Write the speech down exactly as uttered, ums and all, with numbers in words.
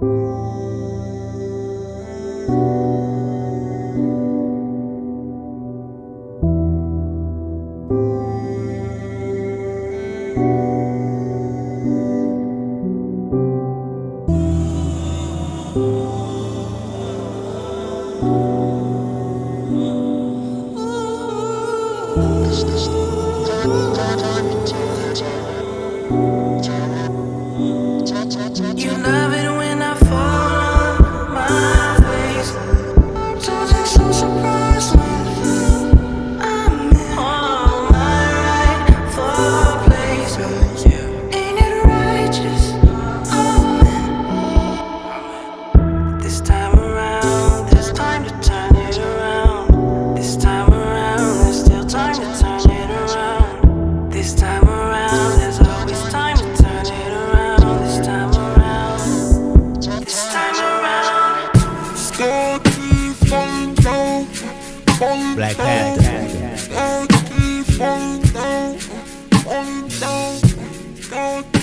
You love it when I fall on my face. Don't act so surprised when I'm in on my rightful place. Ain't it righteous? Amen. This time around, there's time to turn it around. This time around, there's still time to turn it around. This time around, there's always time to turn it around. This time around, this time around. Black Panther.